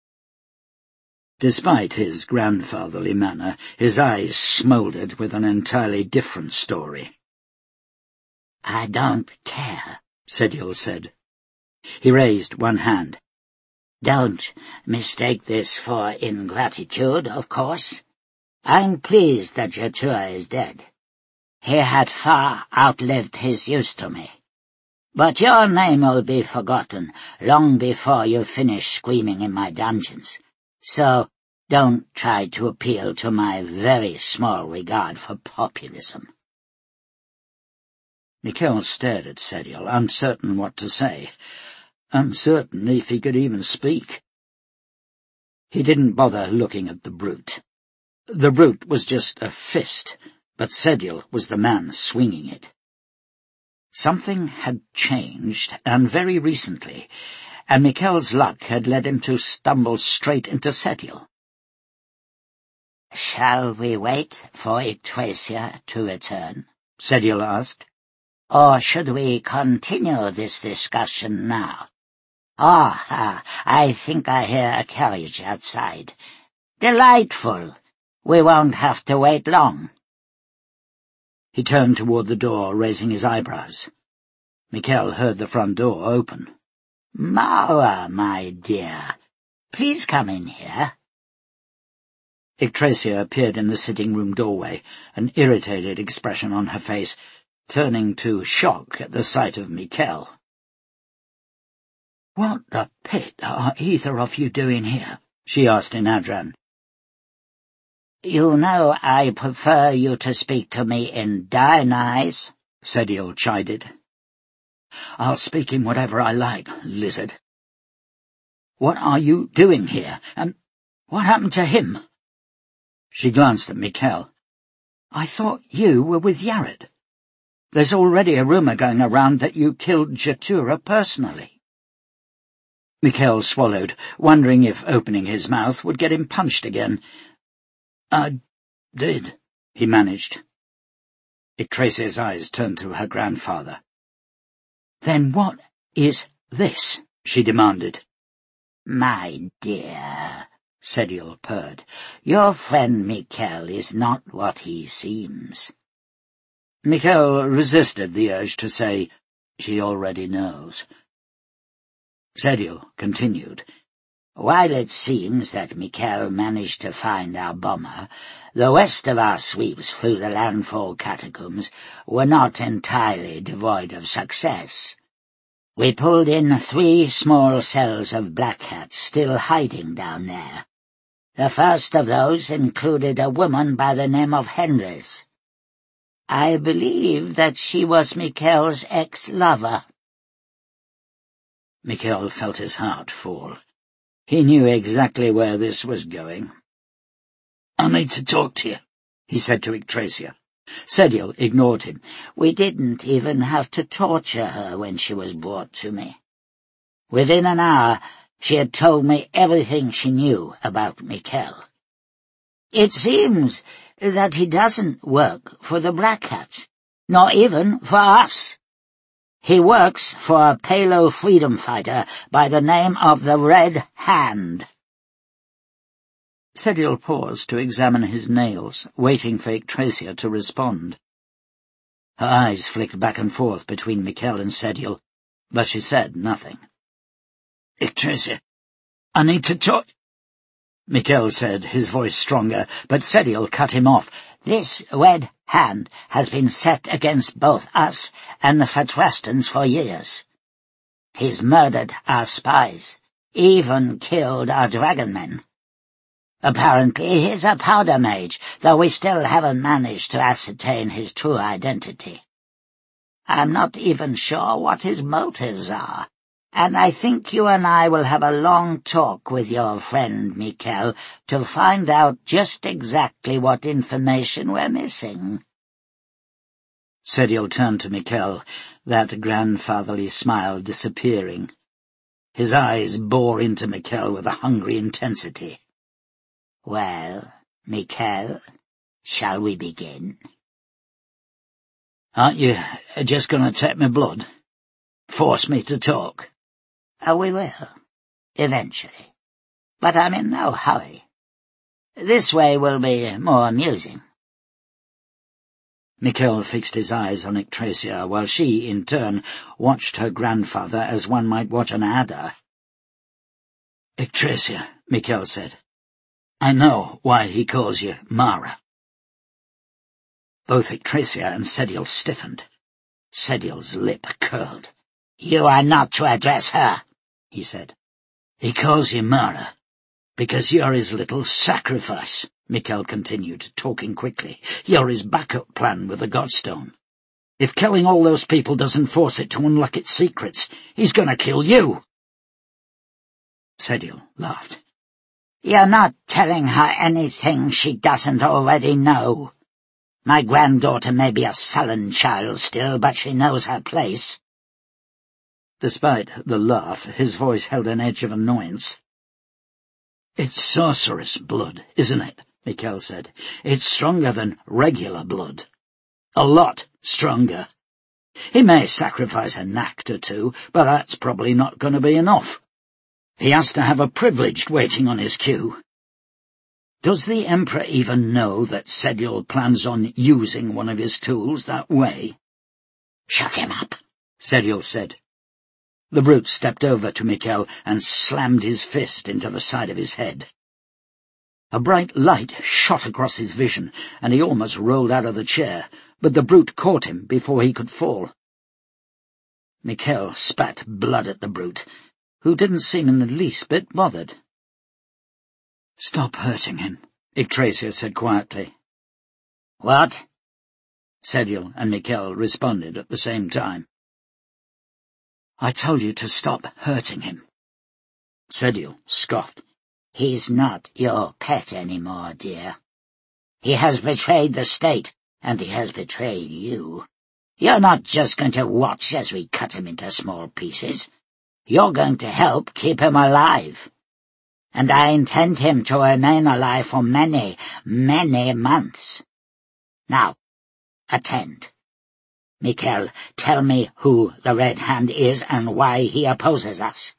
Despite his grandfatherly manner, his eyes smouldered with an entirely different story. "I don't care," Sedial said. He raised one hand. "Don't mistake this for ingratitude, of course. I'm pleased that Jatura is dead. He had far outlived his use to me. But your name will be forgotten long before you finish screaming in my dungeons, so don't try to appeal to my very small regard for populism." Mikkel stared at Sedial, uncertain what to say, uncertain if he could even speak. He didn't bother looking at the brute. The brute was just a fist, but Sedial was the man swinging it. Something had changed, and very recently, and Mikkel's luck had led him to stumble straight into Sediel. "Shall we wait for Yggdrasil to return?" Sediel asked. "Or should we continue this discussion now? Ah, ah, I think I hear a carriage outside. Delightful. We won't have to wait long." He turned toward the door, raising his eyebrows. Mikkel heard the front door open. "Mara, my dear, please come in here." Yggdrasil appeared in the sitting-room doorway, an irritated expression on her face, turning to shock at the sight of Mikkel. "What the pit are either of you doing here?" she asked in Adran. "You know I prefer you to speak to me in Dionyse," Sediel chided. "I'll speak in whatever I like, lizard. What are you doing here, and what happened to him?" She glanced at Mikkel. "I thought you were with Yared. There's already a rumor going around that you killed Jatura personally." Mikkel swallowed, wondering if opening his mouth would get him punched again. "I did," he managed. Yggdrasil's eyes turned to her grandfather. "Then what is this?" she demanded. "My dear," Sediel purred, "your friend Mikkel is not what he seems." Mikkel resisted the urge to say, "She already knows." Sediel continued. "While it seems that Mikkel managed to find our bomber, the rest of our sweeps through the landfall catacombs were not entirely devoid of success. We pulled in three small cells of black hats still hiding down there. The first of those included a woman by the name of Hendris. I believe that she was Mikkel's ex-lover." Mikkel felt his heart fall. He knew exactly where this was going. "I need to talk to you," he said to Yggdrasil. Sediel ignored him. "We didn't even have to torture her when she was brought to me. Within an hour, she had told me everything she knew about Mikkel. It seems that he doesn't work for the Black Hats, nor even for us. He works for a Palo freedom fighter by the name of the Red Hand." Sediel paused to examine his nails, waiting for Yggdrasil to respond. Her eyes flicked back and forth between Mikkel and Sediel, but she said nothing. "Yggdrasil, I need to talk—" Mikkel said, his voice stronger, but Sediel cut him off. "This Red Hand has been set against both us and the Fatrastans for years. He's murdered our spies, even killed our dragonmen. Apparently he's a powder mage, though we still haven't managed to ascertain his true identity. I'm not even sure what his motives are, and I think you and I will have a long talk with your friend Mikkel to find out just exactly what information we're missing." Sediel turned to Mikkel, that grandfatherly smile disappearing. His eyes bore into Mikkel with a hungry intensity. "Well, Mikkel, shall we begin?" "Aren't you just going to take my blood? Force me to talk?" "Oh, we will, eventually. But I'm in no hurry. This way will be more amusing." Mikkel fixed his eyes on Yggdrasil, while she, in turn, watched her grandfather as one might watch an adder. "Yggdrasil," Mikkel said, "I know why he calls you Mara." Both Yggdrasil and Sediel stiffened. Sediel's lip curled. "You are not to address her," he said. "He calls you Mara because you're his little sacrifice," Mikkel continued, talking quickly. "You're his backup plan with the Godstone. If killing all those people doesn't force it to unlock its secrets, he's going to kill you." Sediel laughed. "You're not telling her anything she doesn't already know. My granddaughter may be a sullen child still, but she knows her place." Despite the laugh, his voice held an edge of annoyance. "It's sorceress blood, isn't it?" Mikhail said. "It's stronger than regular blood. A lot stronger. He may sacrifice a knack or two, but that's probably not going to be enough. He has to have a privileged waiting on his queue. Does the Emperor even know that Sediul plans on using one of his tools that way?" "Shut him up," Sediul said. The brute stepped over to Mikhail and slammed his fist into the side of his head. A bright light shot across his vision, and he almost rolled out of the chair, but the brute caught him before he could fall. Mikhail spat blood at the brute, who didn't seem in the least bit bothered. "Stop hurting him," Yggdrasil said quietly. "What?" Sediul and Mikhail responded at the same time. "I told you to stop hurting him." Sediul scoffed. "He's not your pet anymore, dear. He has betrayed the state, and he has betrayed you. You're not just going to watch as we cut him into small pieces. You're going to help keep him alive. And I intend him to remain alive for many, many months. Now, attend. Mikhail, tell me who the Red Hand is and why he opposes us."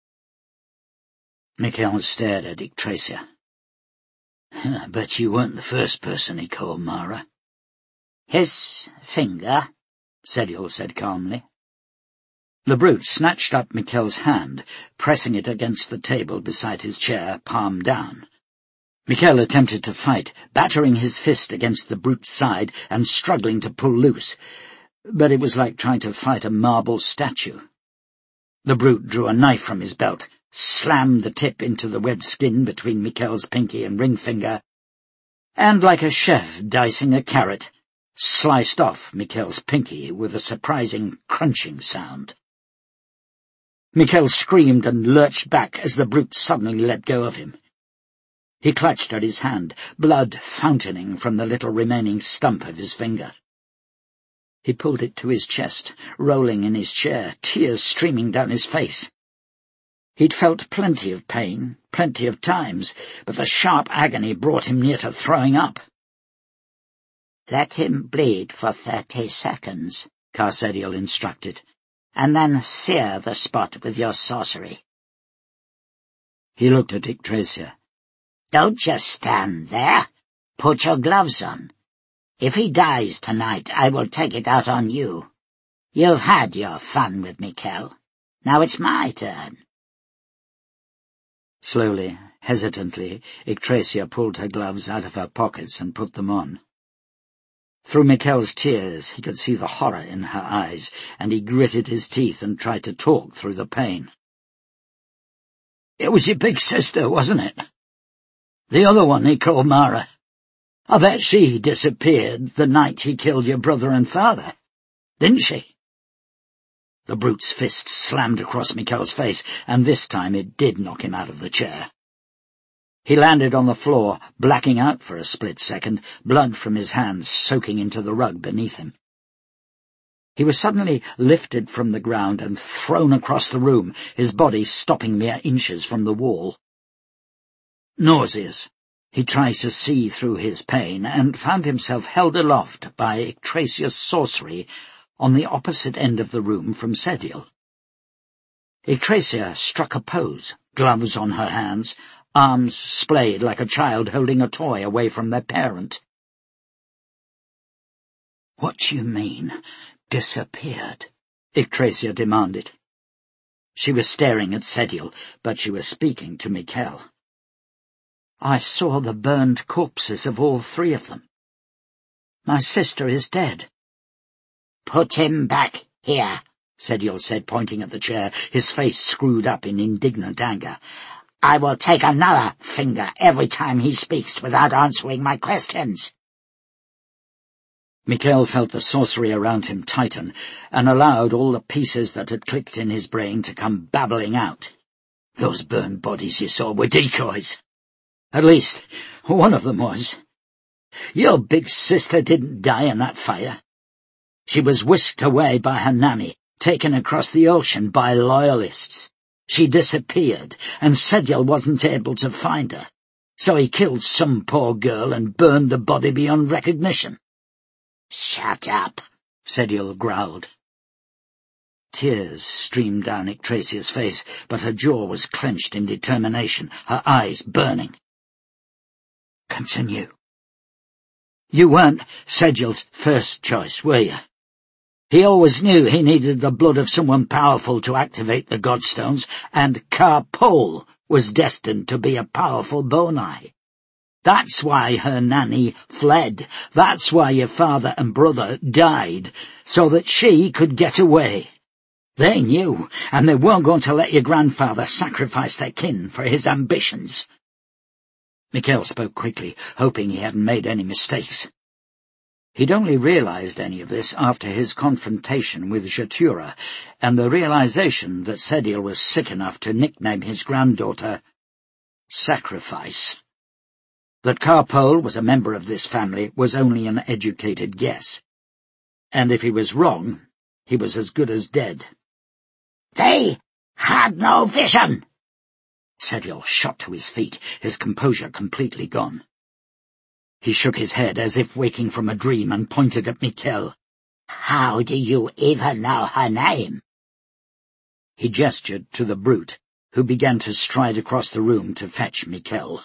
Mikhail stared at Yggdrasil. "I bet you weren't the first person he called Mara." "His finger," Sediul said calmly. The brute snatched up Mikhail's hand, pressing it against the table beside his chair, palm down. Mikhail attempted to fight, battering his fist against the brute's side and struggling to pull loose, but it was like trying to fight a marble statue. The brute drew a knife from his belt, slammed the tip into the webbed skin between Mikhail's pinky and ring finger, and, like a chef dicing a carrot, sliced off Mikhail's pinky with a surprising crunching sound. Mikhail screamed and lurched back as the brute suddenly let go of him. He clutched at his hand, blood fountaining from the little remaining stump of his finger. He pulled it to his chest, rolling in his chair, tears streaming down his face. He'd felt plenty of pain, plenty of times, but the sharp agony brought him near to throwing up. "Let him bleed for thirty seconds, Sediul instructed, "and then sear the spot with your sorcery." He looked at Yggdrasil. "Don't just stand there. Put your gloves on. If he dies tonight, I will take it out on you. You've had your fun with Mikhail. Now it's my turn." Slowly, hesitantly, Yggdrasil pulled her gloves out of her pockets and put them on. Through Mikhail's tears he could see the horror in her eyes, and he gritted his teeth and tried to talk through the pain. "It was your big sister, wasn't it? The other one he called Mara. I bet she disappeared the night he killed your brother and father, didn't she?" The brute's fist slammed across Mikhail's face, and this time it did knock him out of the chair. He landed on the floor, blacking out for a split second, blood from his hands soaking into the rug beneath him. He was suddenly lifted from the ground and thrown across the room, his body stopping mere inches from the wall. Nauseous, he tried to see through his pain, and found himself held aloft by Yggdrasil's sorcery on the opposite end of the room from Sediul. Yggdrasil struck a pose, gloves on her hands, arms splayed like a child holding a toy away from their parent. "What do you mean, disappeared?" Yggdrasil demanded. She was staring at Sediul, but she was speaking to Mikhail. "I saw the burned corpses of all three of them. My sister is dead." "Put him back here," Sediul said, pointing at the chair, his face screwed up in indignant anger. "I will take another finger every time he speaks without answering my questions." Mikhail felt the sorcery around him tighten, and allowed all the pieces that had clicked in his brain to come babbling out. "Those burned bodies you saw were decoys. At least, one of them was. Your big sister didn't die in that fire. She was whisked away by her nanny, taken across the ocean by loyalists. She disappeared, and Sedial wasn't able to find her, so he killed some poor girl and burned the body beyond recognition." "Shut up," Sedial growled. Tears streamed down Yggdrasil's face, but her jaw was clenched in determination, her eyes burning. "Continue. You weren't Sedial's first choice, were you? He always knew he needed the blood of someone powerful to activate the Godstones, and Karpol was destined to be a powerful Bonai. That's why her nanny fled. That's why your father and brother died, so that she could get away. They knew, and they weren't going to let your grandfather sacrifice their kin for his ambitions." Mikhail spoke quickly, hoping he hadn't made any mistakes. He'd only realized any of this after his confrontation with Jatura, and the realization that Sedial was sick enough to nickname his granddaughter Sacrifice. That Karpol was a member of this family was only an educated guess, and if he was wrong, he was as good as dead. "They had no vision!" Sedial shot to his feet, his composure completely gone. He shook his head as if waking from a dream and pointed at Mikhail. "How do you even know her name?" He gestured to the brute, who began to stride across the room to fetch Mikhail.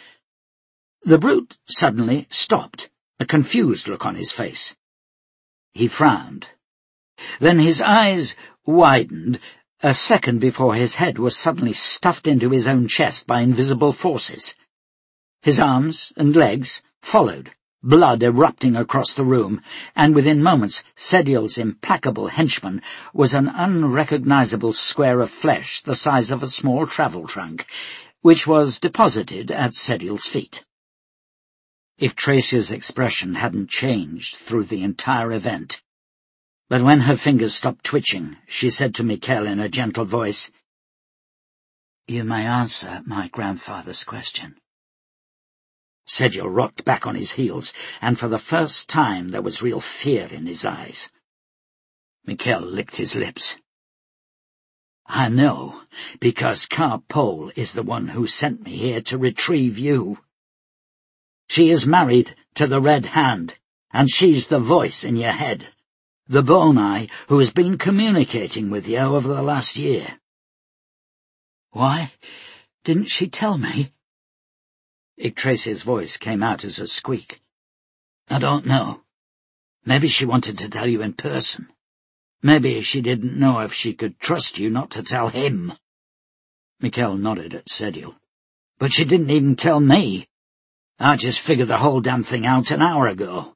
The brute suddenly stopped, a confused look on his face. He frowned. Then his eyes widened, a second before his head was suddenly stuffed into his own chest by invisible forces. His arms and legs followed, blood erupting across the room, and within moments Sedial's implacable henchman was an unrecognizable square of flesh the size of a small travel trunk, which was deposited at Sedial's feet. Yggdrasil's expression hadn't changed through the entire event, but when her fingers stopped twitching, she said to Mikhail in a gentle voice, "You may answer my grandfather's question." Sedial rocked back on his heels, and for the first time there was real fear in his eyes. Mikhail licked his lips. "I know, because Karpol is the one who sent me here to retrieve you. She is married to the Red Hand, and she's the voice in your head, the Bonai who has been communicating with you over the last year." "Why didn't she tell me?" Yggdrasil's voice came out as a squeak. "I don't know. Maybe she wanted to tell you in person. Maybe she didn't know if she could trust you not to tell him." Mikhail nodded at Sedial. "But she didn't even tell me. I just figured the whole damn thing out an hour ago."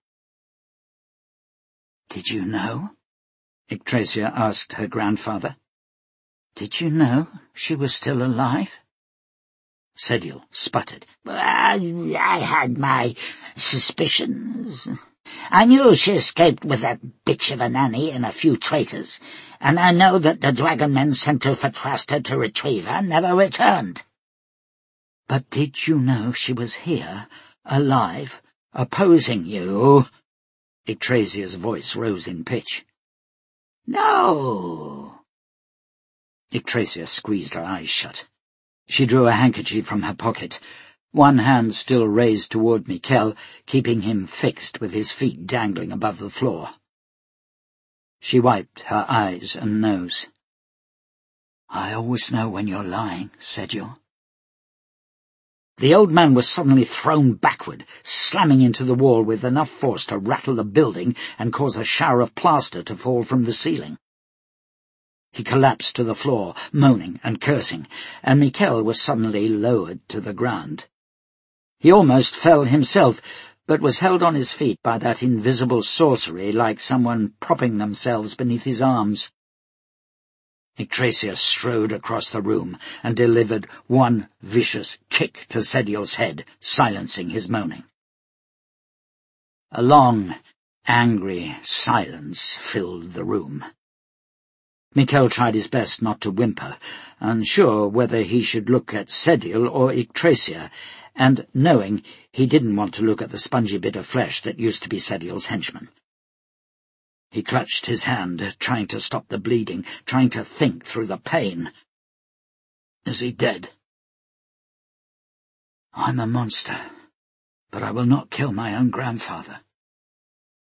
"Did you know?" Yggdrasil asked her grandfather. "Did you know she was still alive?" Sedial sputtered. I, I had my suspicions. I knew she escaped with that bitch of a nanny and a few traitors, and I know that the dragon men sent to Fatrasta to retrieve her never returned." "But did you know she was here, alive, opposing you?" Yggdrasil's voice rose in pitch. "No." Yggdrasil squeezed her eyes shut. She drew a handkerchief from her pocket, one hand still raised toward Mikhail, keeping him fixed with his feet dangling above the floor. She wiped her eyes and nose. "I always know when you're lying, Sedial." The old man was suddenly thrown backward, slamming into the wall with enough force to rattle the building and cause a shower of plaster to fall from the ceiling. He collapsed to the floor, moaning and cursing, and Mikhail was suddenly lowered to the ground. He almost fell himself, but was held on his feet by that invisible sorcery like someone propping themselves beneath his arms. Yggdrasil strode across the room and delivered one vicious kick to Sedial's head, silencing his moaning. A long, angry silence filled the room. Mikhail tried his best not to whimper, unsure whether he should look at Sedial or Yggdrasil, and knowing he didn't want to look at the spongy bit of flesh that used to be Sabiel's henchman. He clutched his hand, trying to stop the bleeding, trying to think through the pain. Is he dead? I'm a monster, but I will not kill my own grandfather.